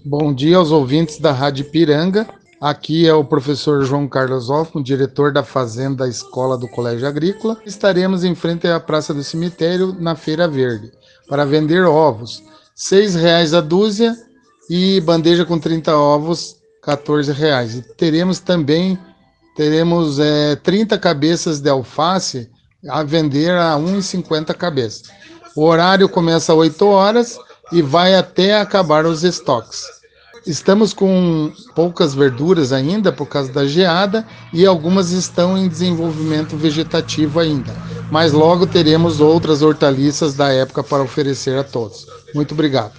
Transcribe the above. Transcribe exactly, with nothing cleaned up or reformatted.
Bom dia aos ouvintes da Rádio Ipiranga. Aqui é o professor João Carlos Hoffman, diretor da Fazenda Escola do Colégio Agrícola. Estaremos em frente à Praça do Cemitério, na Feira Verde, para vender ovos. Seis reais a dúzia e bandeja com trinta ovos, quatorze reais. E teremos também teremos é, trinta cabeças de alface a vender a um e cinquenta cabeças. O horário começa às oito horas e vai até acabar os estoques. Estamos com poucas verduras ainda por causa da geada e algumas estão em desenvolvimento vegetativo ainda, mas logo teremos outras hortaliças da época para oferecer a todos. Muito obrigado.